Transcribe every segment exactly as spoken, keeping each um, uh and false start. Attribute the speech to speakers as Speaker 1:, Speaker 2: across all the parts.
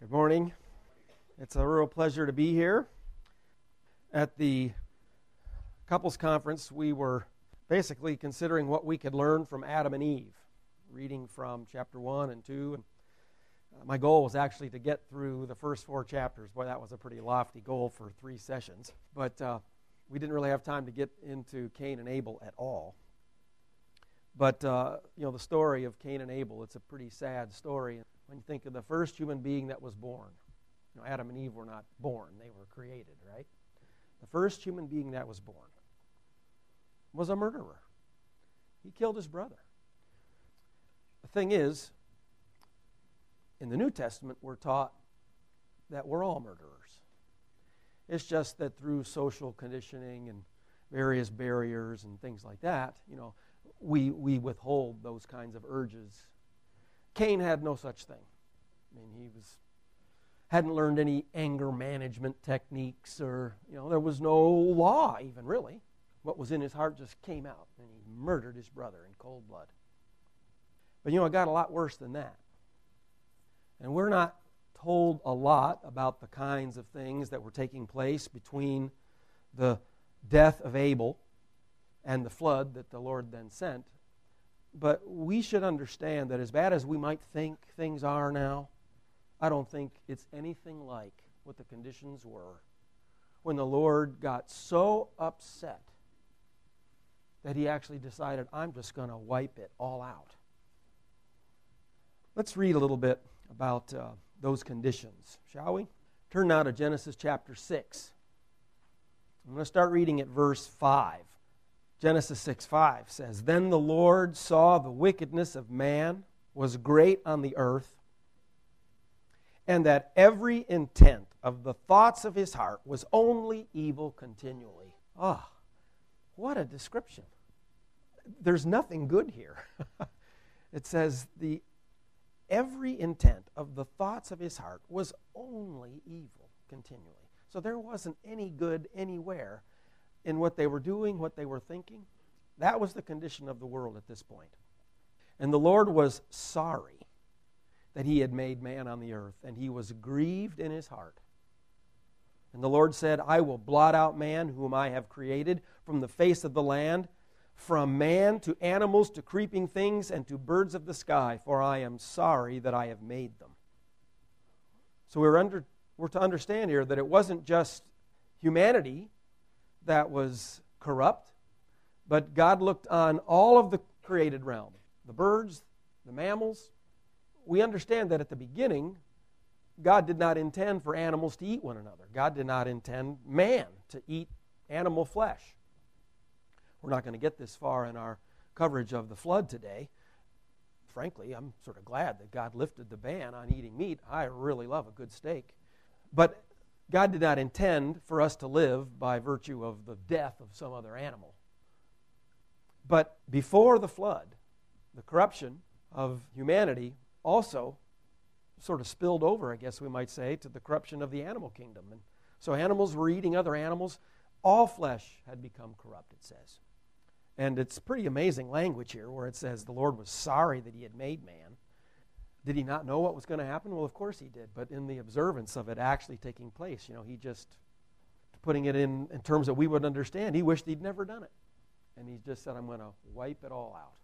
Speaker 1: Good morning. It's a real pleasure to be here. At the couples conference, we were basically considering what we could learn from Adam and Eve, reading from chapter one and two. And my goal was actually to get through the first four chapters. Boy, that was a pretty lofty goal for three sessions. But uh, we didn't really have time to get into Cain and Abel at all. But, uh, you know, the story of Cain and Abel, it's a pretty sad story. When you think of the first human being that was born, you know, Adam and Eve were not born, they were created, right? The first human being that was born was a murderer. He killed his brother. The thing is, in the New Testament, we're taught that we're all murderers. It's just that through social conditioning and various barriers and things like that, you know, we, we withhold those kinds of urges. Cain had no such thing. I mean, he was hadn't learned any anger management techniques, or, you know, there was no law even, really. What was in his heart just came out, and he murdered his brother in cold blood. But, you know, it got a lot worse than that. And we're not told a lot about the kinds of things that were taking place between the death of Abel and the flood that the Lord then sent. But we should understand that as bad as we might think things are now, I don't think it's anything like what the conditions were when the Lord got so upset that he actually decided, I'm just going to wipe it all out. Let's read a little bit about uh, those conditions, shall we? Turn now to Genesis chapter six. I'm going to start reading at verse five. Genesis six five says, Then the Lord saw the wickedness of man was great on the earth, and that every intent of the thoughts of his heart was only evil continually. Ah, oh, what a description. There's nothing good here. It says, the every intent of the thoughts of his heart was only evil continually. So there wasn't any good anywhere in what they were doing, what they were thinking. That was the condition of the world at this point. And the Lord was sorry that he had made man on the earth, and he was grieved in his heart. And the Lord said, I will blot out man whom I have created from the face of the land, from man to animals to creeping things and to birds of the sky, for I am sorry that I have made them. So we're, under, we're to understand here that it wasn't just humanity that was corrupt, but God looked on all of the created realm, the birds, the mammals. We understand that at the beginning, God did not intend for animals to eat one another. God did not intend man to eat animal flesh. We're not going to get this far in our coverage of the flood today. Frankly, I'm sort of glad that God lifted the ban on eating meat. I really love a good steak. But God did not intend for us to live by virtue of the death of some other animal. But before the flood, the corruption of humanity also sort of spilled over, I guess we might say, to the corruption of the animal kingdom. And so animals were eating other animals. All flesh had become corrupt, it says. And it's pretty amazing language here where it says the Lord was sorry that he had made man. Did he not know what was going to happen? Well, of course he did. But in the observance of it actually taking place, you know, he just, putting it in, in terms that we would understand, he wished he'd never done it. And he just said, I'm going to wipe it all out.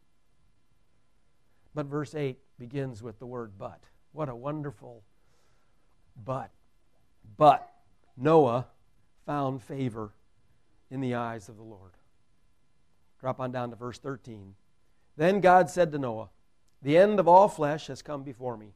Speaker 1: But verse eight begins with the word but. What a wonderful but. But Noah found favor in the eyes of the Lord. Drop on down to verse thirteen. Then God said to Noah, The end of all flesh has come before me,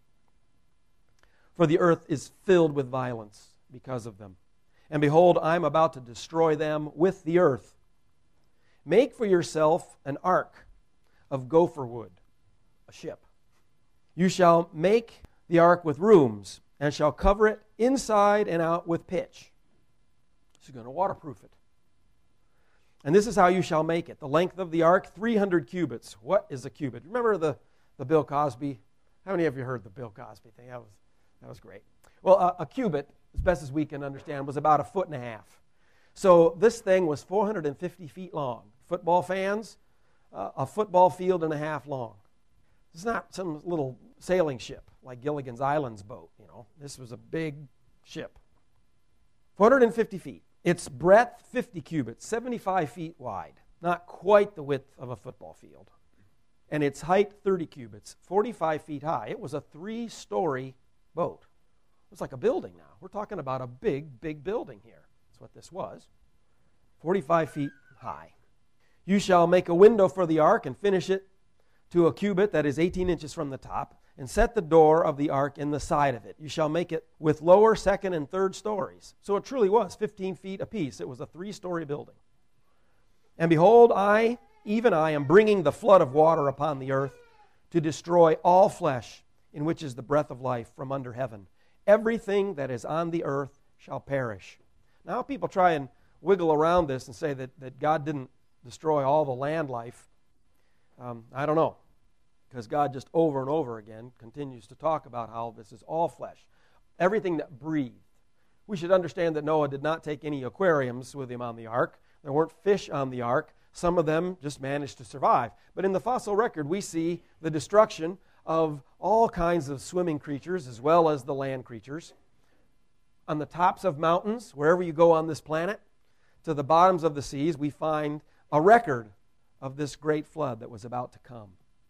Speaker 1: for the earth is filled with violence because of them. And behold, I am about to destroy them with the earth. Make for yourself an ark of gopher wood, a ship. You shall make the ark with rooms, and shall cover it inside and out with pitch. She's going to waterproof it. And this is how you shall make it. The length of the ark, three hundred cubits. What is a cubit? Remember the, the Bill Cosby? How many of you heard the Bill Cosby thing? That was, that was great. Well, a, a cubit, as best as we can understand, was about a foot and a half. So this thing was four hundred fifty feet long. Football fans, uh, a football field and a half long. It's not some little sailing ship, like Gilligan's Island's boat, you know. This was a big ship. four hundred fifty feet. Its breadth, fifty cubits, seventy-five feet wide. Not quite the width of a football field. And its height, thirty cubits, forty-five feet high. It was a three-story boat. It's like a building now. We're talking about a big, big building here. That's what this was. forty-five feet high. You shall make a window for the ark and finish it to a cubit that is eighteen inches from the top, and set the door of the ark in the side of it. You shall make it with lower, second, and third stories. So it truly was fifteen feet apiece. It was a three-story building. And behold, I, even I, am bringing the flood of water upon the earth to destroy all flesh, in which is the breath of life from under heaven. Everything that is on the earth shall perish. Now people try and wiggle around this and say that, that God didn't destroy all the land life. Um, I don't know. Because God just over and over again continues to talk about how this is all flesh. Everything that breathed. We should understand that Noah did not take any aquariums with him on the ark. There weren't fish on the ark. Some of them just managed to survive. But in the fossil record, we see the destruction of all kinds of swimming creatures as well as the land creatures. On the tops of mountains, wherever you go on this planet, to the bottoms of the seas, we find a record of this great flood that was about to come.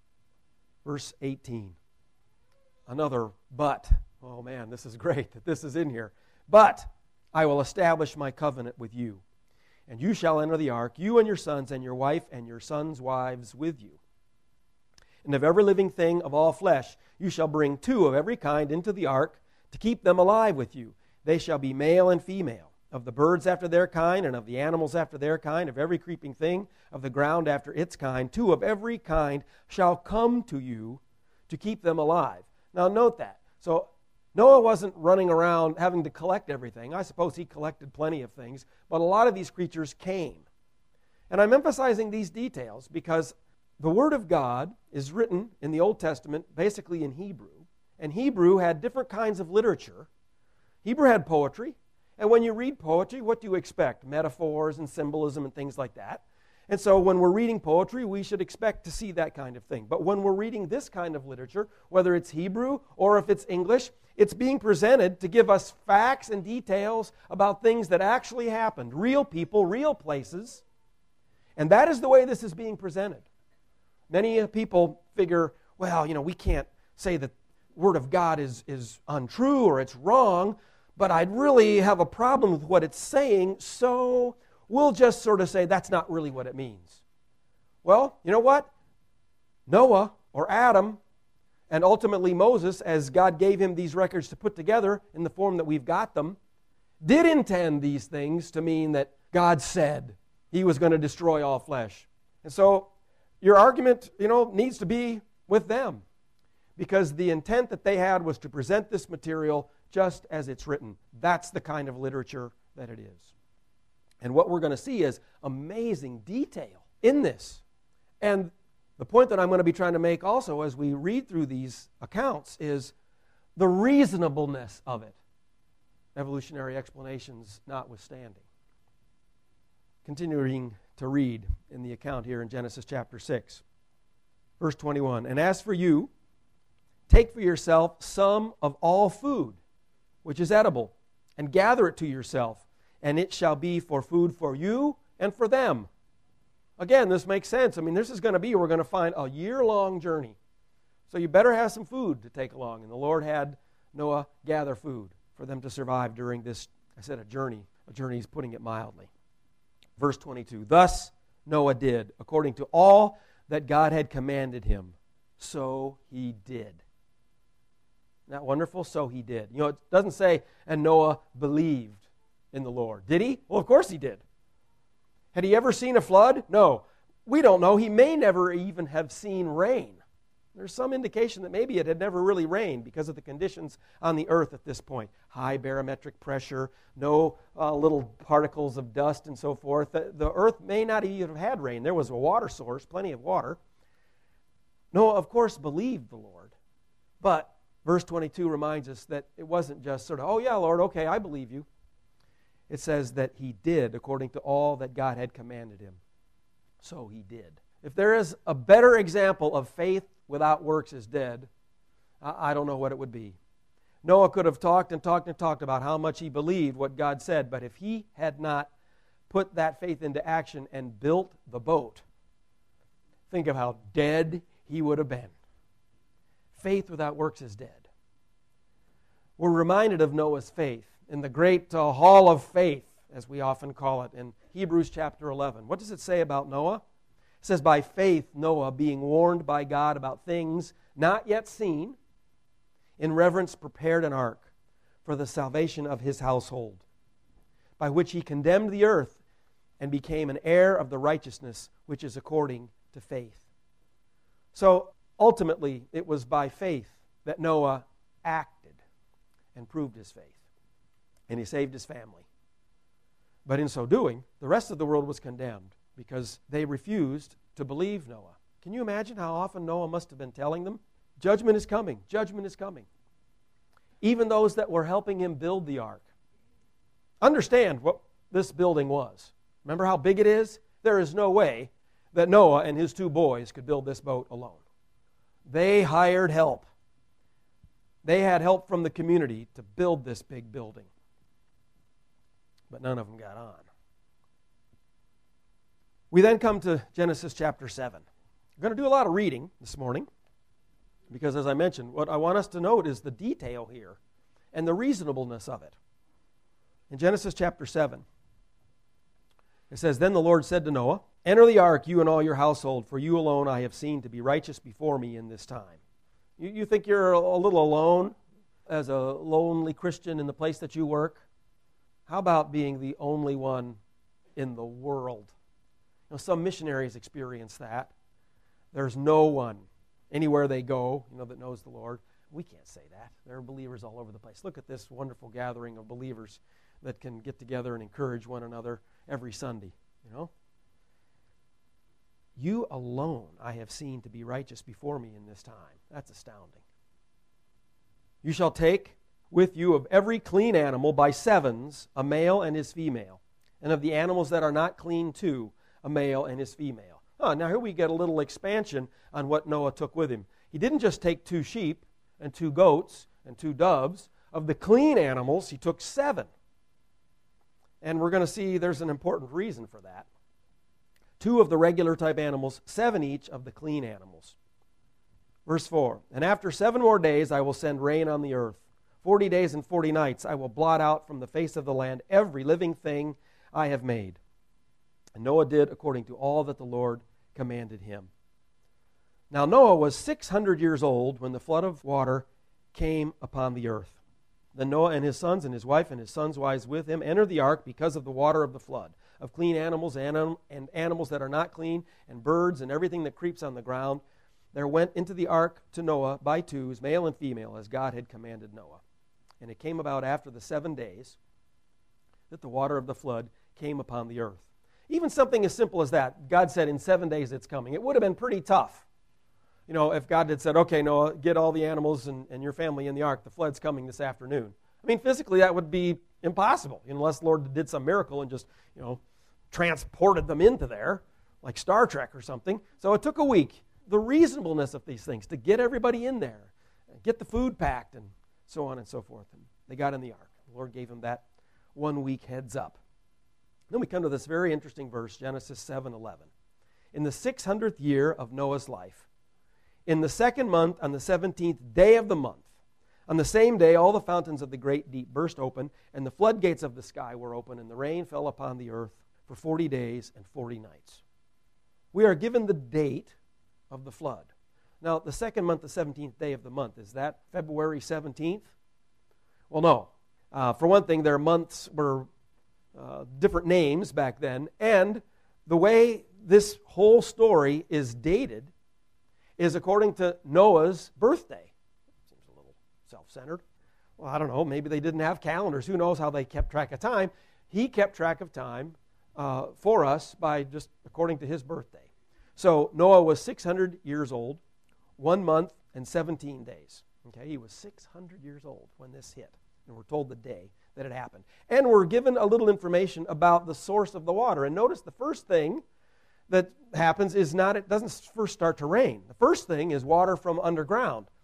Speaker 1: Verse eighteen. Another but. Oh man, this is great that this is in here. But I will establish my covenant with you, and you shall enter the ark, you and your sons and your wife and your sons' wives with you. And of every living thing of all flesh, you shall bring two of every kind into the ark to keep them alive with you. They shall be male and female. Of the birds after their kind, and of the animals after their kind, of every creeping thing of the ground after its kind, two of every kind shall come to you to keep them alive. Now note that. So Noah wasn't running around having to collect everything. I suppose he collected plenty of things, but a lot of these creatures came. And I'm emphasizing these details because the Word of God is written in the Old Testament basically in Hebrew, and Hebrew had different kinds of literature. Hebrew had poetry. And when you read poetry, what do you expect? Metaphors and symbolism and things like that. And so when we're reading poetry, we should expect to see that kind of thing. But when we're reading this kind of literature, whether it's Hebrew or if it's English, it's being presented to give us facts and details about things that actually happened. Real people, real places. And that is the way this is being presented. Many people figure, well, you know, we can't say that the Word of God is, is untrue or it's wrong, but I'd really have a problem with what it's saying, so we'll just sort of say that's not really what it means. Well, you know what? Noah, or Adam, and ultimately Moses, as God gave him these records to put together in the form that we've got them, did intend these things to mean that God said He was going to destroy all flesh. And so your argument, you know, needs to be with them, because the intent that they had was to present this material just as it's written. That's the kind of literature that it is. And what we're going to see is amazing detail in this. And the point that I'm going to be trying to make also as we read through these accounts is the reasonableness of it, evolutionary explanations notwithstanding. Continuing to read in the account here in Genesis chapter six, verse twenty-one. And as for you, take for yourself some of all food, which is edible, and gather it to yourself, and it shall be for food for you and for them. Again, this makes sense. I mean, this is going to be, we're going to find a year-long journey. So you better have some food to take along. And the Lord had Noah gather food for them to survive during this, I said a journey. A journey is putting it mildly. Verse twenty-two, thus Noah did, according to all that God had commanded him. So he did. Isn't that wonderful? So he did. You know, it doesn't say, and Noah believed in the Lord. Did he? Well, of course he did. Had he ever seen a flood? No. We don't know. He may never even have seen rain. There's some indication that maybe it had never really rained because of the conditions on the earth at this point. High barometric pressure, no uh, little particles of dust and so forth. The, the earth may not even have had rain. There was a water source, plenty of water. Noah, of course, believed the Lord. But verse twenty-two reminds us that it wasn't just sort of, oh yeah, Lord, okay, I believe you. It says that he did according to all that God had commanded him. So he did. If there is a better example of faith without works is dead, I, I don't know what it would be. Noah could have talked and talked and talked about how much he believed what God said, but if he had not put that faith into action and built the boat, think of how dead he would have been. Faith without works is dead. We're reminded of Noah's faith in the great uh, hall of faith, as we often call it, in Hebrews chapter eleven. What does it say about Noah? It says, by faith Noah, being warned by God about things not yet seen, in reverence prepared an ark for the salvation of his household, by which he condemned the earth and became an heir of the righteousness which is according to faith. So ultimately, it was by faith that Noah acted and proved his faith. And he saved his family. But in so doing, the rest of the world was condemned because they refused to believe Noah. Can you imagine how often Noah must have been telling them, judgment is coming, judgment is coming. Even those that were helping him build the ark. Understand what this building was. Remember how big it is? There is no way that Noah and his two boys could build this boat alone. They hired help. They had help from the community to build this big building. But none of them got on. We then come to Genesis chapter seven. We're going to do a lot of reading this morning because, as I mentioned, what I want us to note is the detail here and the reasonableness of it. In Genesis chapter seven, it says, Then the Lord said to Noah, Enter the ark, you and all your household, for you alone I have seen to be righteous before me in this time. You, you think you're a little alone as a lonely Christian in the place that you work? How about being the only one in the world? You know, some missionaries experience that. There's no one anywhere they go, you know, that knows the Lord. We can't say that. There are believers all over the place. Look at this wonderful gathering of believers that can get together and encourage one another every Sunday, you know. You alone I have seen to be righteous before me in this time. That's astounding. You shall take with you of every clean animal by sevens, a male and his female, and of the animals that are not clean too, a male and his female. Oh, now here we get a little expansion on what Noah took with him. He didn't just take two sheep and two goats and two doves. Of the clean animals, he took seven. And we're going to see there's an important reason for that. Two of the regular type animals, seven each of the clean animals. Verse four, And after seven more days I will send rain on the earth. Forty days and forty nights I will blot out from the face of the land every living thing I have made. And Noah did according to all that the Lord commanded him. Now Noah was six hundred years old when the flood of water came upon the earth. Then Noah and his sons and his wife and his sons' wives with him entered the ark because of the water of the flood, of clean animals and, and animals that are not clean, and birds and everything that creeps on the ground. There went into the ark to Noah by twos, male and female, as God had commanded Noah. And it came about after the seven days that the water of the flood came upon the earth. Even something as simple as that, God said in seven days it's coming. It would have been pretty tough. You know, if God had said, okay, Noah, get all the animals and, and your family in the ark. The flood's coming this afternoon. I mean, physically that would be impossible unless the Lord did some miracle and just, you know, transported them into there, like Star Trek or something. So it took a week. The reasonableness of these things, to get everybody in there, get the food packed, and so on and so forth. And they got in the ark. The Lord gave them that one week heads up. Then we come to this very interesting verse, Genesis seven eleven. In the six hundredth year of Noah's life, in the second month, on the seventeenth day of the month, on the same day all the fountains of the great deep burst open, and the floodgates of the sky were open, and the rain fell upon the earth for forty days and forty nights. We are given the date of the flood. Now, the second month, the seventeenth day of the month, is that February seventeenth? Well, no. Uh, for one thing, their months were uh, different names back then, and the way this whole story is dated is according to Noah's birthday. Seems a little self-centered. Well, I don't know. Maybe they didn't have calendars. Who knows how they kept track of time? He kept track of time uh, for us by just according to his birthday. So Noah was six hundred years old, one month and seventeen days. Okay, he was six hundred years old when this hit. And we're told the day that it happened. And we're given a little information about the source of the water. And notice the first thing that happens is not, it doesn't first start to rain. The first thing is water from underground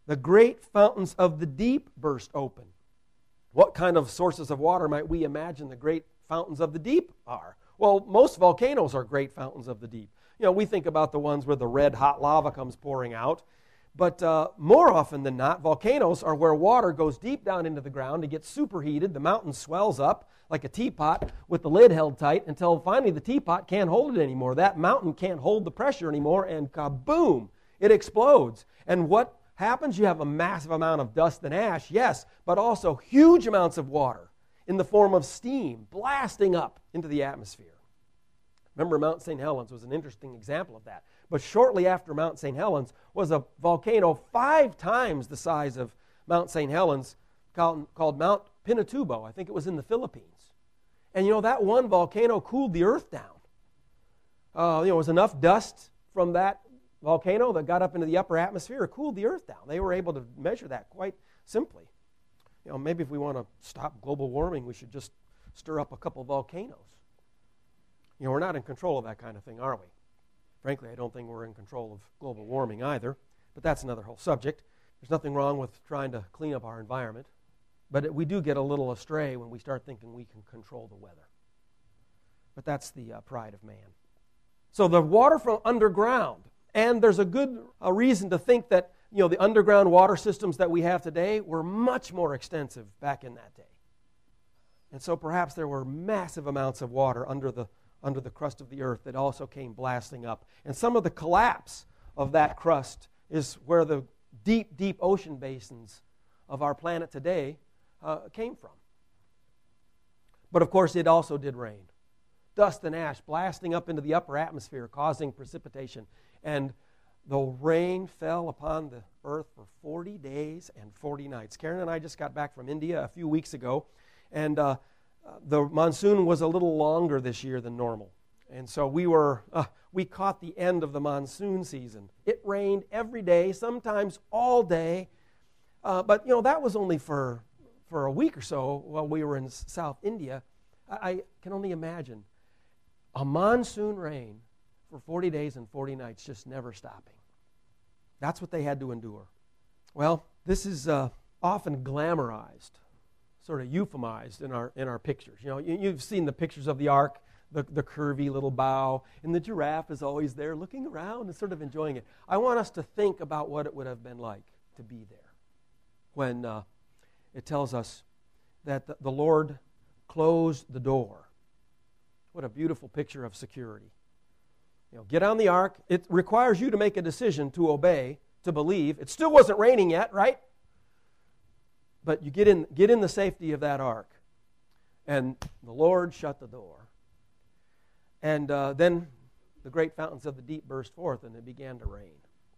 Speaker 1: the great fountains of the deep burst open. What kind of sources of water might we imagine the great fountains of the deep are? Well, most volcanoes are great fountains of the deep. You know, we think about the ones where the red hot lava comes pouring out. But uh, more often than not, volcanoes are where water goes deep down into the ground. It gets superheated. The mountain swells up like a teapot with the lid held tight until finally the teapot can't hold it anymore. That mountain can't hold the pressure anymore, and kaboom, it explodes. And what happens? You have a massive amount of dust and ash, yes, but also huge amounts of water in the form of steam blasting up into the atmosphere. Remember, Mount Saint Helens was an interesting example of that. But shortly after Mount Saint Helens was a volcano five times the size of Mount Saint Helens called, called Mount Pinatubo. I think it was in the Philippines. And you know, that one volcano cooled the earth down. Uh, you know, it was enough dust from that volcano that got up into the upper atmosphere, it cooled the earth down. They were able to measure that quite simply. You know, maybe if we want to stop global warming, we should just stir up a couple volcanoes. You know, we're not in control of that kind of thing, are we? Frankly, I don't think we're in control of global warming either, but that's another whole subject. There's nothing wrong with trying to clean up our environment, but it, we do get a little astray when we start thinking we can control the weather. But that's the uh, pride of man. So the water from underground, and there's a good uh, reason to think that, you know, the underground water systems that we have today were much more extensive back in that day. And so perhaps there were massive amounts of water under the under the crust of the earth that also came blasting up. And some of the collapse of that crust is where the deep, deep ocean basins of our planet today uh, came from. But of course, it also did rain. Dust and ash blasting up into the upper atmosphere, causing precipitation. And the rain fell upon the earth for forty days and forty nights. Karen and I just got back from India a few weeks ago, and uh, the monsoon was a little longer this year than normal. And so we were, uh, we caught the end of the monsoon season. It rained every day, sometimes all day. Uh, but, you know, that was only for, for a week or so while we were in South India. I, I can only imagine a monsoon rain for forty days and forty nights just never stopping. That's what they had to endure. Well, this is uh, often glamorized, sort of euphemized in our in our pictures. You know, you, you've seen the pictures of the ark, the, the curvy little bow, and the giraffe is always there looking around and sort of enjoying it. I want us to think about what it would have been like to be there when uh, it tells us that the, the Lord closed the door. What a beautiful picture of security. You know, get on the ark. It requires you to make a decision to obey, to believe. It still wasn't raining yet, right? But you get in, get in the safety of that ark. And the Lord shut the door. And uh, then the great fountains of the deep burst forth, and it began to rain.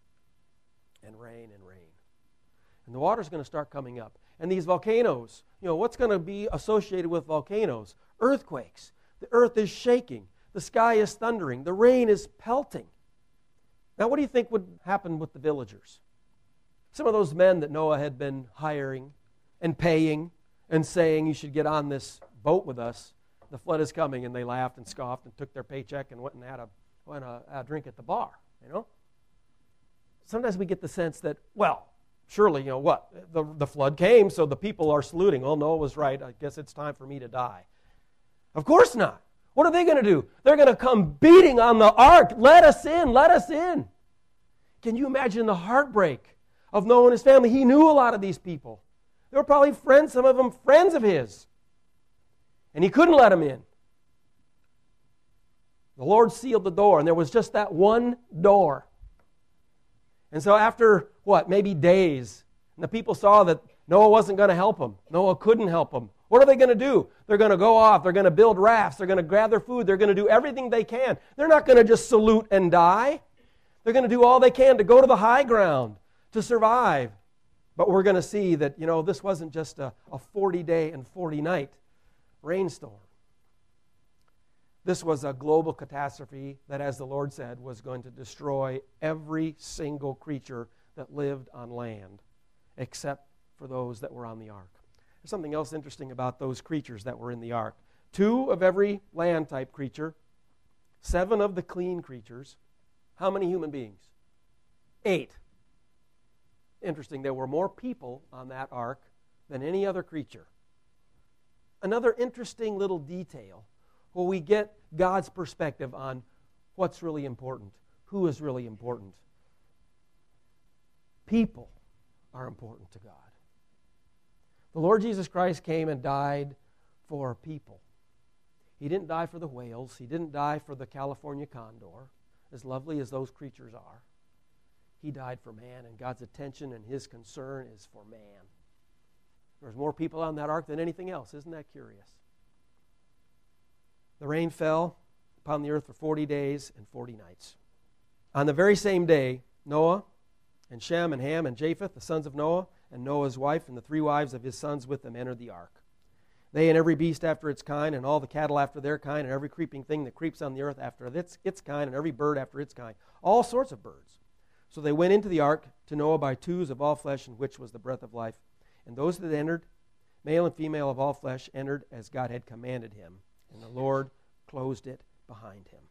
Speaker 1: And rain and rain. And the water's going to start coming up. And these volcanoes, you know, what's going to be associated with volcanoes? Earthquakes. The earth is shaking. The sky is thundering. The rain is pelting. Now, what do you think would happen with the villagers? Some of those men that Noah had been hiring and paying and saying, you should get on this boat with us. The flood is coming, and they laughed and scoffed and took their paycheck and went and had a, went a, a drink at the bar, you know? Sometimes we get the sense that, well, surely, you know what, the, the flood came, so the people are saluting. Oh, Noah was right. I guess it's time for me to die. Of course not. What are they going to do? They're going to come beating on the ark. Let us in, let us in. Can you imagine the heartbreak of Noah and his family? He knew a lot of these people. They were probably friends, some of them friends of his. And he couldn't let them in. The Lord sealed the door, and there was just that one door. And so after, what, maybe days, and the people saw that Noah wasn't going to help them. Noah couldn't help them. What are they going to do? They're going to go off. They're going to build rafts. They're going to gather food. They're going to do everything they can. They're not going to just salute and die. They're going to do all they can to go to the high ground, to survive. But we're going to see that, you know, this wasn't just a forty-day and forty-night rainstorm. This was a global catastrophe that, as the Lord said, was going to destroy every single creature that lived on land, except for those that were on the ark. There's something else interesting about those creatures that were in the ark. Two of every land-type creature, seven of the clean creatures. How many human beings? Eight. interesting. There were more people on that ark than any other creature. Another interesting little detail where we get God's perspective on what's really important, who is really important. People are important to God. The Lord Jesus Christ came and died for people. He didn't die for the whales. He didn't die for the California condor, as lovely as those creatures are. He died for man, and God's attention and His concern is for man. There's more people on that ark than anything else. Isn't that curious? The rain fell upon the earth for forty days and forty nights. On the very same day, Noah and Shem and Ham and Japheth, the sons of Noah, and Noah's wife and the three wives of his sons with them entered the ark. They and every beast after its kind, and all the cattle after their kind, and every creeping thing that creeps on the earth after its, its kind, and every bird after its kind, all sorts of birds. So they went into the ark to Noah by twos of all flesh, in which was the breath of life. And those that entered, male and female of all flesh, entered as God had commanded him. And the Lord closed it behind him.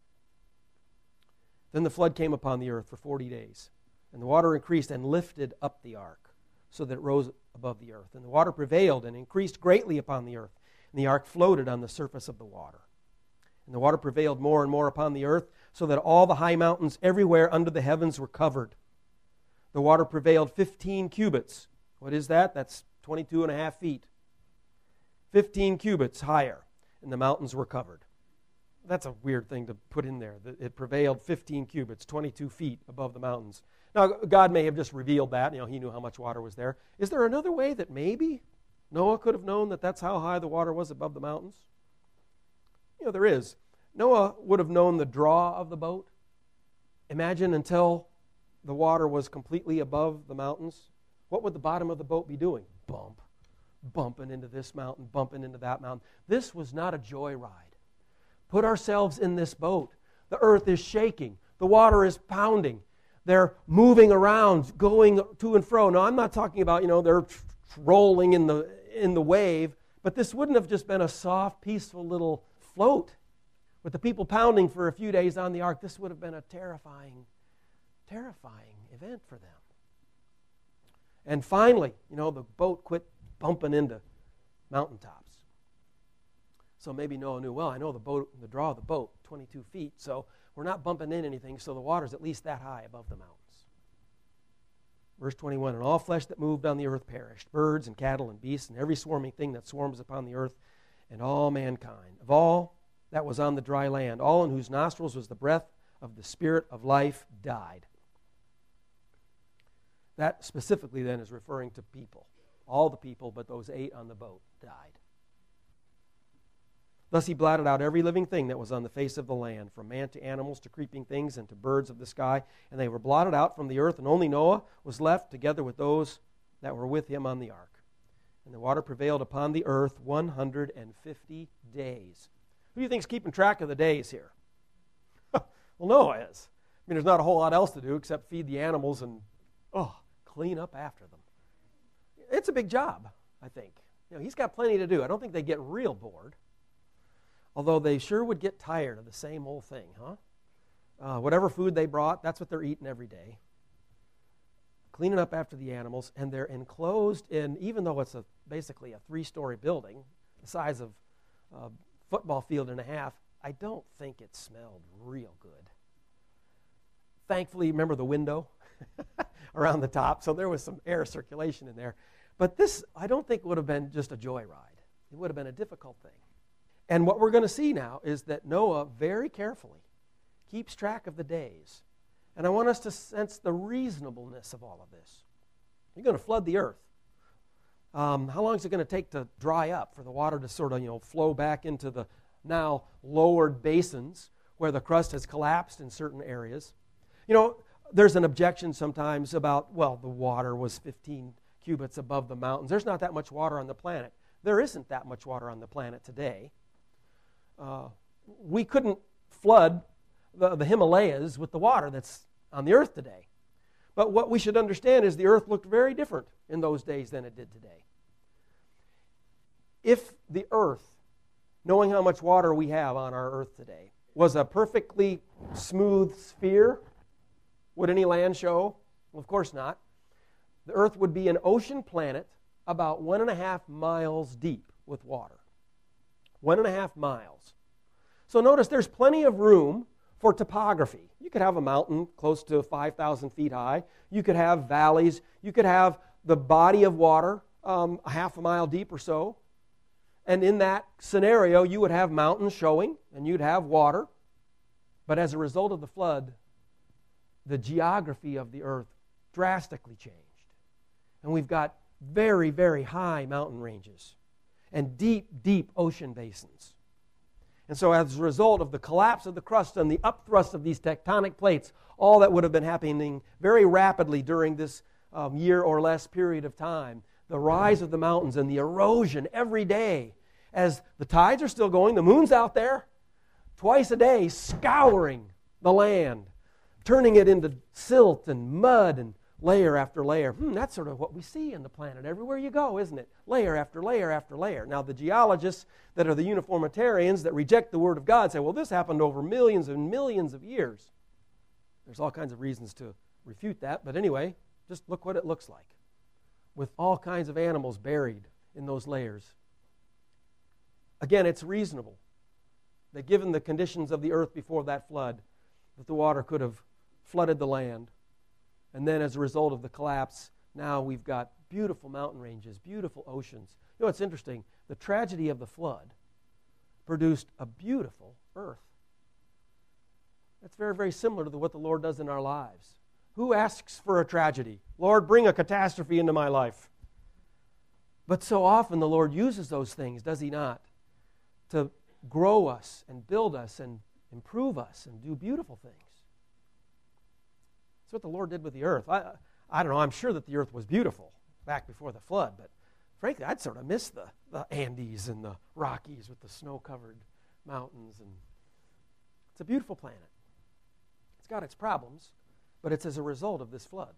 Speaker 1: Then the flood came upon the earth for forty days. And the water increased and lifted up the ark, so that it rose above the earth. And the water prevailed and increased greatly upon the earth. And the ark floated on the surface of the water. And the water prevailed more and more upon the earth, so that all the high mountains everywhere under the heavens were covered. The water prevailed fifteen cubits. What is that? That's twenty-two and a half feet. Fifteen cubits higher, and the mountains were covered. That's a weird thing to put in there. It prevailed fifteen cubits, twenty-two feet above the mountains. Now, God may have just revealed that. You know, He knew how much water was there. Is there another way that maybe Noah could have known that that's how high the water was above the mountains? You know, there is. Noah would have known the draw of the boat. Imagine until the water was completely above the mountains. What would the bottom of the boat be doing? Bump, bumping into this mountain, bumping into that mountain. This was not a joyride. Put ourselves in this boat. The earth is shaking. The water is pounding. They're moving around, going to and fro. Now, I'm not talking about, you know, they're rolling in the in the wave, but this wouldn't have just been a soft, peaceful little float. With the people pounding for a few days on the ark, this would have been a terrifying, terrifying event for them. And finally, you know, the boat quit bumping into mountaintops. So maybe Noah knew, well, I know the boat, the draw of the boat, twenty-two feet, so we're not bumping in anything, so the water's at least that high above the mountains. Verse twenty-one, and all flesh that moved on the earth perished, birds and cattle and beasts and every swarming thing that swarms upon the earth, and all mankind, of all that was on the dry land, all in whose nostrils was the breath of the Spirit of life, died. That specifically then is referring to people. All the people, but those eight on the boat, died. Thus he blotted out every living thing that was on the face of the land, from man to animals to creeping things and to birds of the sky, and they were blotted out from the earth, and only Noah was left together with those that were with him on the ark. And the water prevailed upon the earth one hundred fifty days. Who do you think is keeping track of the days here? Well, Noah is. I mean, there's not a whole lot else to do except feed the animals and, oh, clean up after them. It's a big job, I think. You know, he's got plenty to do. I don't think they get real bored. Although they sure would get tired of the same old thing, huh? Uh, whatever food they brought, that's what they're eating every day. Cleaning up after the animals, and they're enclosed in, even though it's a, basically a three-story building, the size of a football field and a half, I don't think it smelled real good. Thankfully, remember the window around the top, so there was some air circulation in there. But this, I don't think would have been just a joyride. It would have been a difficult thing. And what we're going to see now is that Noah very carefully keeps track of the days. And I want us to sense the reasonableness of all of this. You're going to flood the earth. Um, how long is it going to take to dry up for the water to sort of, you know, flow back into the now lowered basins where the crust has collapsed in certain areas? You know, there's an objection sometimes about, well, the water was fifteen cubits above the mountains. There's not that much water on the planet. There isn't that much water on the planet today. Uh, we couldn't flood the, the Himalayas with the water that's on the earth today. But what we should understand is the earth looked very different in those days than it did today. If the earth, knowing how much water we have on our earth today, was a perfectly smooth sphere, would any land show? Well, of course not. the earth would be an ocean planet about one and a half miles deep with water. One and a half miles. So notice there's plenty of room for topography. You could have a mountain close to five thousand feet high. You could have valleys. You could have the body of water um, a half a mile deep or so. And in that scenario, you would have mountains showing, and you'd have water. But as a result of the flood, the geography of the earth drastically changed. And we've got very, very high mountain ranges and deep, deep ocean basins. And so as a result of the collapse of the crust and the upthrust of these tectonic plates, all that would have been happening very rapidly during this um, year or less period of time, the rise of the mountains and the erosion every day, as the tides are still going, the moon's out there, twice a day scouring the land, turning it into silt and mud and layer after layer. Hmm, that's sort of what we see in the planet everywhere you go, isn't it? Layer after layer after layer. Now, the geologists that are the uniformitarians that reject the Word of God say, well, this happened over millions and millions of years. There's all kinds of reasons to refute that, but anyway, just look what it looks like, with all kinds of animals buried in those layers. Again, it's reasonable that given the conditions of the earth before that flood, that the water could have flooded the land. And then as a result of the collapse, now we've got beautiful mountain ranges, beautiful oceans. You know, it's interesting. The tragedy of the flood produced a beautiful earth. That's very, very similar to what the Lord does in our lives. Who asks for a tragedy? Lord, bring a catastrophe into my life. But so often the Lord uses those things, does He not, to grow us and build us and improve us and do beautiful things. That's what the Lord did with the earth. I, I don't know, I'm sure that the earth was beautiful back before the flood, but frankly, I'd sort of miss the, the Andes and the Rockies with the snow-covered mountains. And it's a beautiful planet. It's got its problems, but it's as a result of this flood.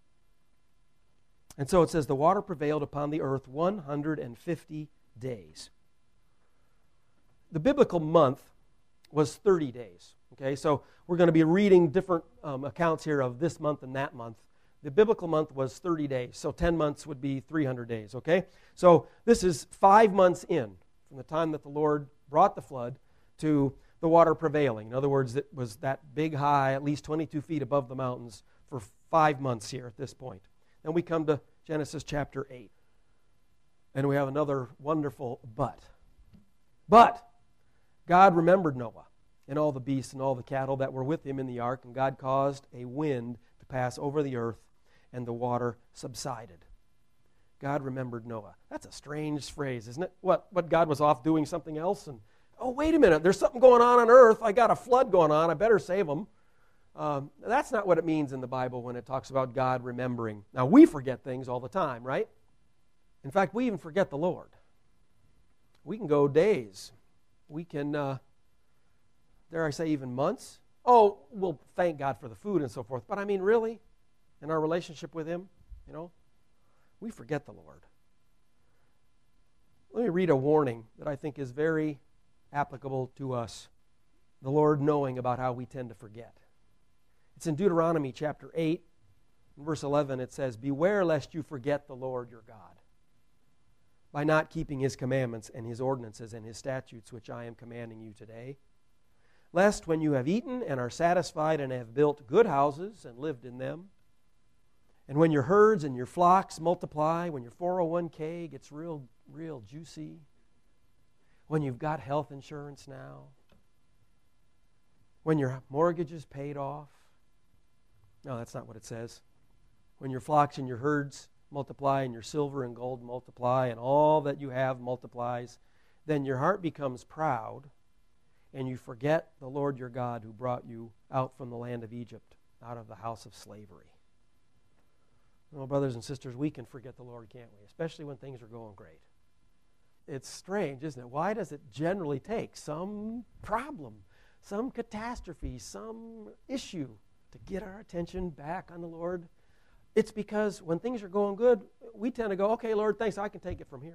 Speaker 1: And so it says, the water prevailed upon the earth one hundred fifty days. The biblical month was thirty days. Okay, so we're going to be reading different um, accounts here of this month and that month. The biblical month was thirty days, so ten months would be three hundred days, okay? So this is five months in from the time that the Lord brought the flood to the water prevailing. In other words, it was that big high, at least twenty-two feet above the mountains for five months here at this point. Then we come to Genesis chapter eight. And we have another wonderful but. But God remembered Noah and all the beasts and all the cattle that were with him in the ark, and God caused a wind to pass over the earth, and the water subsided. God remembered Noah. That's a strange phrase, isn't it? What, what God was off doing something else, and, oh, wait a minute, there's something going on on earth. I got a flood going on. I better save them. Um, that's not what it means in the Bible when it talks about God remembering. Now, we forget things all the time, right? In fact, we even forget the Lord. We can go days. We can, uh, dare I say, even months. Oh, we'll thank God for the food and so forth. But I mean, really, in our relationship with Him, you know, we forget the Lord. Let me read a warning that I think is very applicable to us. The Lord knowing about how we tend to forget. It's in Deuteronomy chapter eight, in verse eleven. It says, beware lest you forget the Lord your God, by not keeping His commandments and His ordinances and His statutes, which I am commanding you today. Lest when you have eaten and are satisfied and have built good houses and lived in them, and when your herds and your flocks multiply, when your four oh one k gets real, real juicy, when you've got health insurance now, when your mortgage is paid off. No, that's not what it says. When your flocks and your herds multiply and your silver and gold multiply and all that you have multiplies, then your heart becomes proud and you forget the Lord your God who brought you out from the land of Egypt, out of the house of slavery. Well, brothers and sisters, we can forget the Lord, can't we? Especially when things are going great. It's strange, isn't it? Why does it generally take some problem, some catastrophe, some issue to get our attention back on the Lord? It's because when things are going good, we tend to go, okay, Lord, thanks, I can take it from here.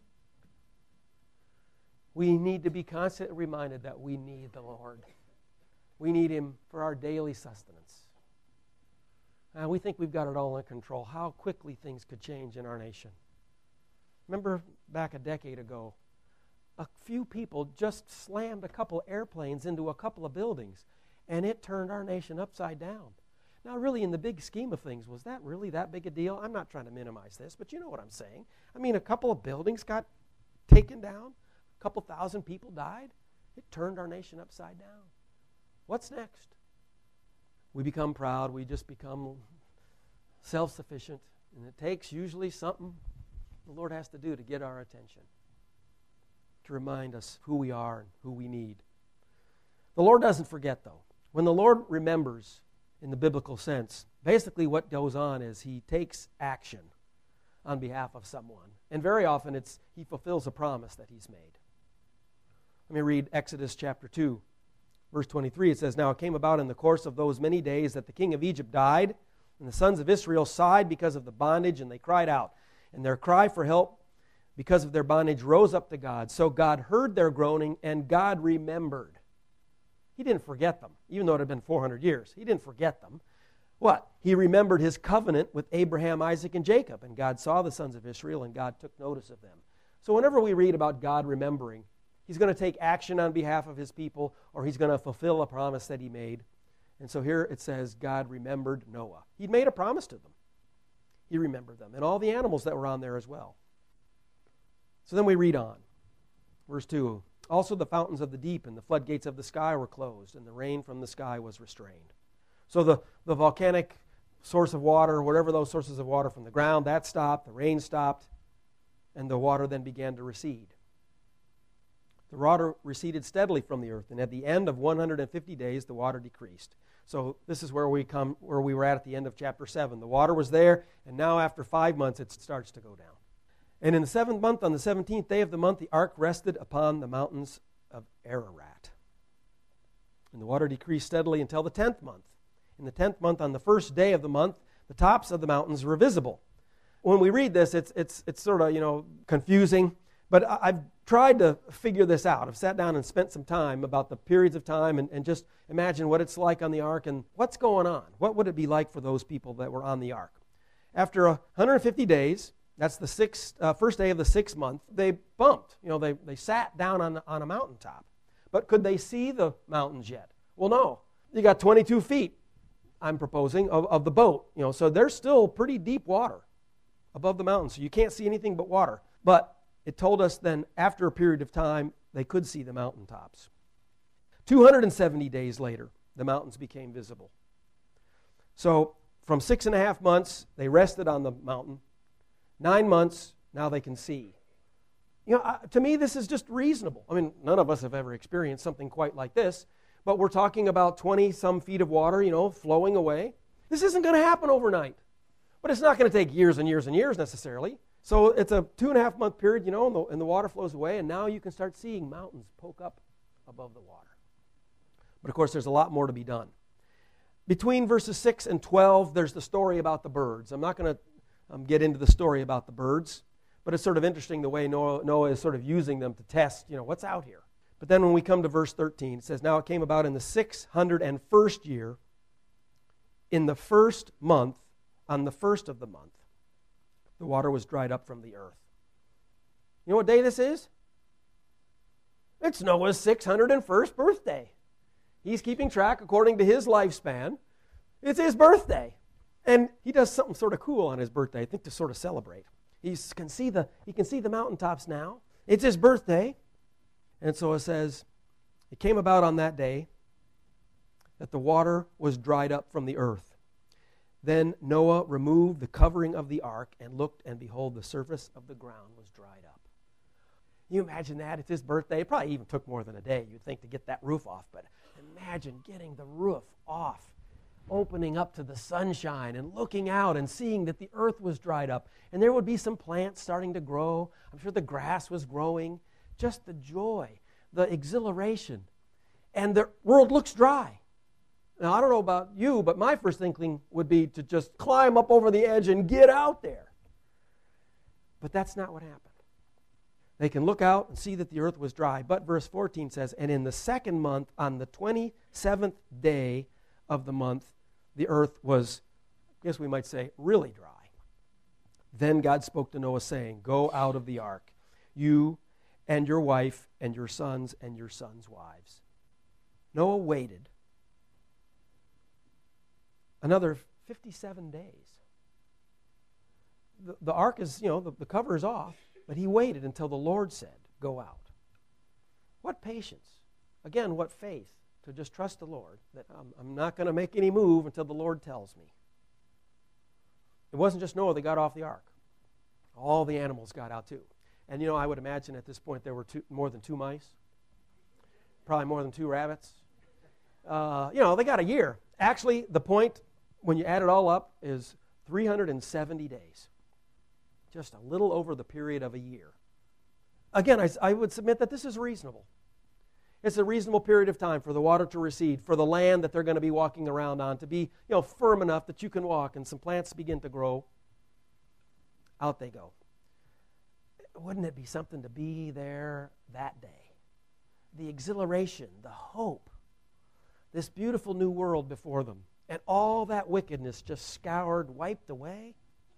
Speaker 1: We need to be constantly reminded that we need the Lord. We need Him for our daily sustenance. Uh, we think we've got it all in control. How quickly things could change in our nation. Remember back a decade ago, a few people just slammed a couple airplanes into a couple of buildings, and it turned our nation upside down. Now, really, in the big scheme of things, was that really that big a deal? I'm not trying to minimize this, but you know what I'm saying. I mean, a couple of buildings got taken down, a couple thousand people died. It turned our nation upside down. What's next? We become proud. We just become self-sufficient. And it takes usually something the Lord has to do to get our attention, to remind us who we are and who we need. The Lord doesn't forget, though. When the Lord remembers, in the biblical sense, basically what goes on is He takes action on behalf of someone. And very often it's He fulfills a promise that He's made. Let me read Exodus chapter two. Verse twenty-three, it says, "Now it came about in the course of those many days that the king of Egypt died, and the sons of Israel sighed because of the bondage, and they cried out. And their cry for help because of their bondage rose up to God. So God heard their groaning, and God remembered." He didn't forget them, even though it had been four hundred years. He didn't forget them. What? He remembered His covenant with Abraham, Isaac, and Jacob. And God saw the sons of Israel, and God took notice of them. So whenever we read about God remembering, He's going to take action on behalf of His people, or He's going to fulfill a promise that He made. And so here it says, God remembered Noah. He'd made a promise to them. He remembered them, and all the animals that were on there as well. So then we read on. Verse two, "Also the fountains of the deep and the floodgates of the sky were closed, and the rain from the sky was restrained." So the, the volcanic source of water, whatever those sources of water from the ground, that stopped, the rain stopped, and the water then began to recede. The water receded steadily from the earth, and at the end of one hundred fifty days, the water decreased. So this is where we come, where we were at at the end of chapter seven. The water was there, and now after five months, it starts to go down. "And in the seventh month, on the seventeenth day of the month, the ark rested upon the mountains of Ararat. And the water decreased steadily until the tenth month. In the tenth month, on the first day of the month, the tops of the mountains were visible." When we read this, it's it's it's sort of, you know, confusing. But I've tried to figure this out. I've sat down and spent some time about the periods of time and, and just imagine what it's like on the ark and what's going on. What would it be like for those people that were on the ark? After one hundred fifty days, that's the sixth, uh, first day of the sixth month, they bumped. You know, they, they sat down on, on a mountaintop. But could they see the mountains yet? Well, no. You got twenty-two feet, I'm proposing, of, of the boat. You know, so there's still pretty deep water above the mountains. So you can't see anything but water. But it told us then, after a period of time, they could see the mountaintops. two hundred seventy days later, the mountains became visible. So from six and a half months, they rested on the mountain. Nine months, now they can see. You know, uh, to me, this is just reasonable. I mean, none of us have ever experienced something quite like this, but we're talking about twenty-some feet of water, you know, flowing away. This isn't going to happen overnight, but it's not going to take years and years and years necessarily. So it's a two and a half month period, you know, and the, and the water flows away, and now you can start seeing mountains poke up above the water. But of course, there's a lot more to be done. Between verses six and twelve, there's the story about the birds. I'm not going to um, get into the story about the birds, but it's sort of interesting the way Noah, Noah is sort of using them to test, you know, what's out here. But then when we come to verse thirteen, it says, "Now it came about in the six hundred first year, in the first month, on the first of the month, the water was dried up from the earth." You know what day this is? It's Noah's six hundred first birthday. He's keeping track according to his lifespan. It's his birthday. And he does something sort of cool on his birthday, I think, to sort of celebrate. He can see the, he can see the mountaintops now. It's his birthday. And so it says, "It came about on that day that the water was dried up from the earth. Then Noah removed the covering of the ark and looked, and behold, the surface of the ground was dried up." You imagine that? It's his birthday. It probably even took more than a day, you'd think, to get that roof off. But imagine getting the roof off, opening up to the sunshine and looking out and seeing that the earth was dried up. And there would be some plants starting to grow. I'm sure the grass was growing. Just the joy, the exhilaration. And the world looks dry. Now, I don't know about you, but my first inkling would be to just climb up over the edge and get out there. But that's not what happened. They can look out and see that the earth was dry. But verse fourteen says, "And in the second month, on the twenty-seventh day of the month, the earth was Yes, we might say really dry. Then God spoke to Noah, saying, "Go out of the ark, you and your wife and your sons and your sons' wives." Noah waited another fifty-seven days. The, the ark is, you know, the, the cover is off, but he waited until the Lord said, "Go out." What patience. Again, what faith to just trust the Lord, that I'm, I'm not going to make any move until the Lord tells me. It wasn't just Noah that got off the ark. All the animals got out too. And, you know, I would imagine at this point there were two, more than two mice, probably more than two rabbits. Uh, you know, they got a year. Actually, the point, when you add it all up, is three hundred seventy days. Just a little over the period of a year. Again, I, I would submit that this is reasonable. It's a reasonable period of time for the water to recede, for the land that they're going to be walking around on to be, you know, firm enough that you can walk and some plants begin to grow. Out they go. Wouldn't it be something to be there that day? The exhilaration, the hope, this beautiful new world before them, and all that wickedness just scoured, wiped away.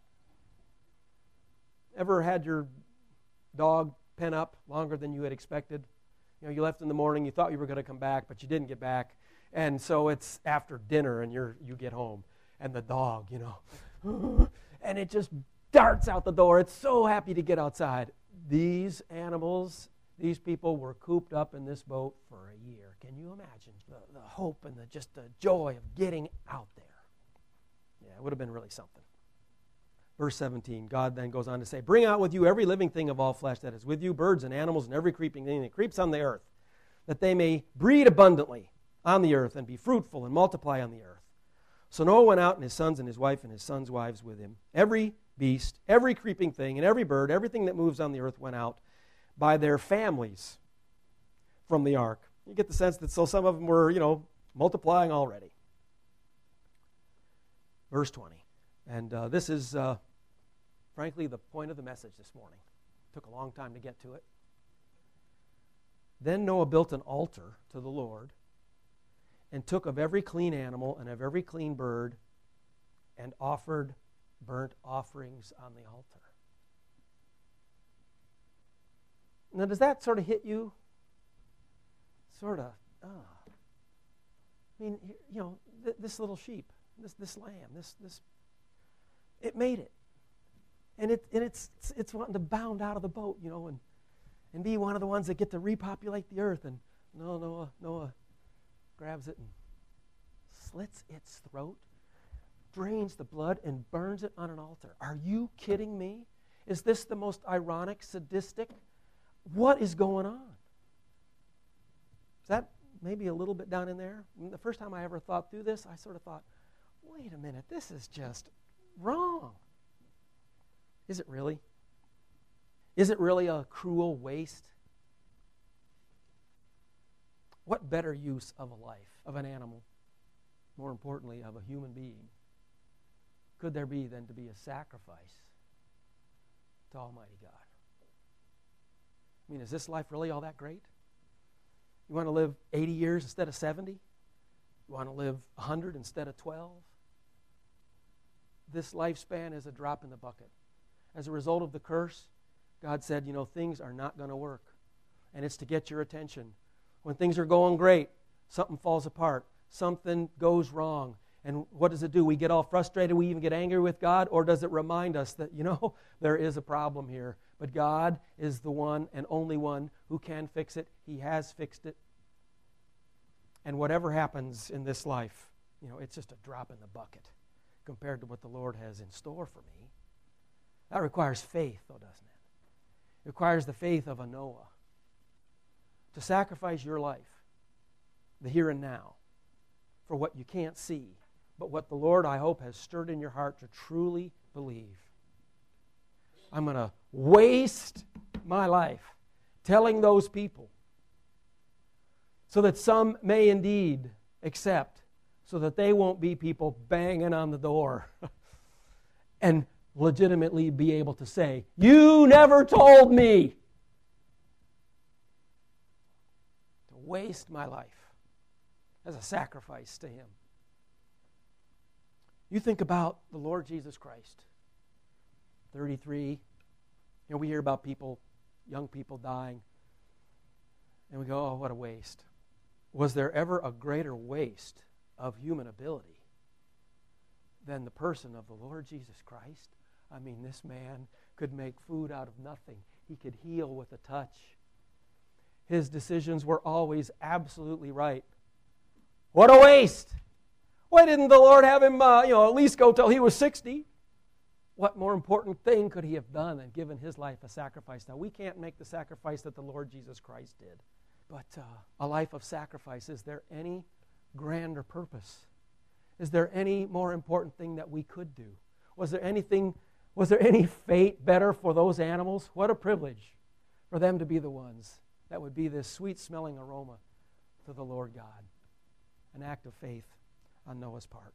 Speaker 1: Ever had your dog pen up longer than you had expected? You know, you left in the morning, you thought you were going to come back, but you didn't get back. And so it's after dinner and you're you get home. And the dog, you know, and it just darts out the door. It's so happy to get outside. These animals, these people were cooped up in this boat for a year. Can you imagine the, the hope and the, just the joy of getting out there? Yeah, it would have been really something. Verse seventeen, God then goes on to say, "Bring out with you every living thing of all flesh that is with you, birds and animals and every creeping thing that creeps on the earth, that they may breed abundantly on the earth and be fruitful and multiply on the earth." So Noah went out, and his sons and his wife and his sons' wives with him. Every beast, every creeping thing, and every bird, everything that moves on the earth went out by their families from the ark. You get the sense that so some of them were, you know, multiplying already. Verse twenty. And uh, this is, uh, frankly, the point of the message this morning. It took a long time to get to it. Then Noah built an altar to the Lord and took of every clean animal and of every clean bird and offered burnt offerings on the altar. Now, does that sort of hit you? Sort of, oh. I mean, you know, th- this little sheep, this this lamb, this this, it made it. And it and it's it's wanting to bound out of the boat, you know, and, and be one of the ones that get to repopulate the earth. And no, Noah, Noah grabs it and slits its throat, drains the blood, and burns it on an altar. Are you kidding me? Is this the most ironic, sadistic? What is going on? Is that maybe a little bit down in there? The first time I ever thought through this, I sort of thought, wait a minute, this is just wrong. Is it really? Is it really a cruel waste? What better use of a life, of an animal, more importantly, of a human being, could there be than to be a sacrifice to Almighty God? I mean, is this life really all that great? You want to live eighty years instead of seventy? You want to live one hundred instead of twelve? This lifespan is a drop in the bucket. As a result of the curse, God said, you know, things are not going to work. And it's to get your attention. When things are going great, something falls apart. Something goes wrong. And what does it do? We get all frustrated. We even get angry with God. Or does it remind us that, you know, there is a problem here. But God is the one and only one who can fix it. He has fixed it. And whatever happens in this life, you know, it's just a drop in the bucket compared to what the Lord has in store for me. That requires faith, though, doesn't it? It requires the faith of a Noah to sacrifice your life, the here and now, for what you can't see, but what the Lord, I hope, has stirred in your heart to truly believe. I'm going to waste my life telling those people so that some may indeed accept, so that they won't be people banging on the door and legitimately be able to say, "You never told me." To waste my life as a sacrifice to Him. You think about the Lord Jesus Christ. thirty-three. You know, we hear about people, young people dying, and we go, oh, what a waste. Was there ever a greater waste of human ability than the person of the Lord Jesus Christ? I mean, this man could make food out of nothing. He could heal with a touch. His decisions were always absolutely right. What a waste! Why didn't the Lord have him, uh, you know, at least go till he was sixty? What more important thing could he have done than given his life a sacrifice? Now, we can't make the sacrifice that the Lord Jesus Christ did. But uh, a life of sacrifice, is there any grander purpose? Is there any more important thing that we could do? Was there anything, was there any fate better for those animals? What a privilege for them to be the ones that would be this sweet-smelling aroma to the Lord God. An act of faith on Noah's part.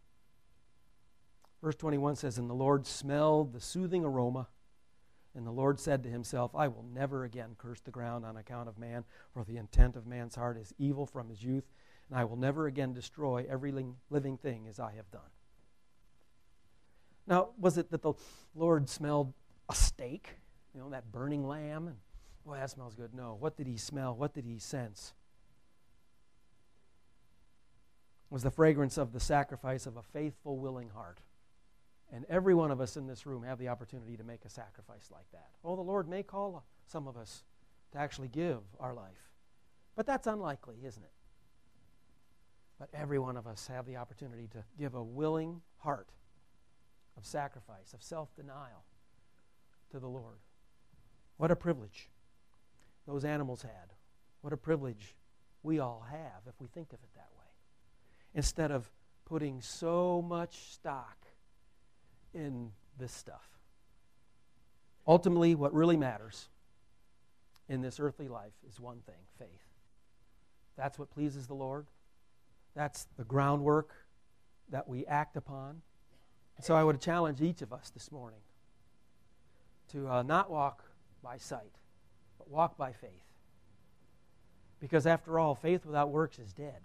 Speaker 1: Verse twenty-one says, and the Lord smelled the soothing aroma, and the Lord said to himself, I will never again curse the ground on account of man, for the intent of man's heart is evil from his youth, and I will never again destroy every living thing as I have done. Now, was it that the Lord smelled a steak, you know, that burning lamb, and boy, that smells good? No. What did he smell? What did he sense? It was the fragrance of the sacrifice of a faithful, willing heart. And every one of us in this room have the opportunity to make a sacrifice like that. Oh, the Lord may call some of us to actually give our life. But that's unlikely, isn't it? But every one of us have the opportunity to give a willing heart of sacrifice, of self-denial to the Lord. What a privilege those animals had. What a privilege we all have if we think of it that way. Instead of putting so much stock in this stuff. Ultimately, what really matters in this earthly life is one thing, faith. That's what pleases the Lord. That's the groundwork that we act upon. And so I would challenge each of us this morning to uh, not walk by sight, but walk by faith. Because after all, faith without works is dead.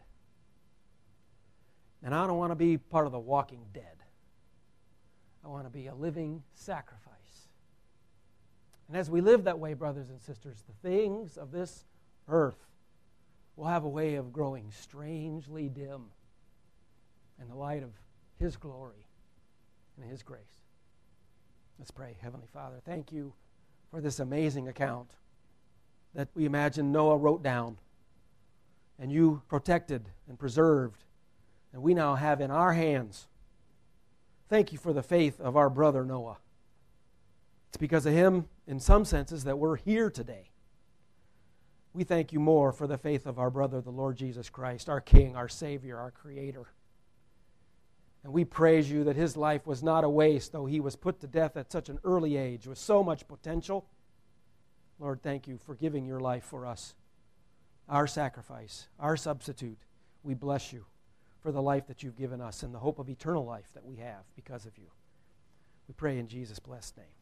Speaker 1: And I don't want to be part of the walking dead. I want to be a living sacrifice. And as we live that way, brothers and sisters, the things of this earth will have a way of growing strangely dim in the light of His glory and His grace. Let's pray. Heavenly Father, thank you for this amazing account that we imagine Noah wrote down and you protected and preserved, and we now have in our hands. Thank you for the faith of our brother Noah. It's because of him, in some senses, that we're here today. We thank you more for the faith of our brother, the Lord Jesus Christ, our King, our Savior, our Creator. And we praise you that his life was not a waste, though he was put to death at such an early age with so much potential. Lord, thank you for giving your life for us, our sacrifice, our substitute. We bless you for the life that you've given us and the hope of eternal life that we have because of you. We pray in Jesus' blessed name.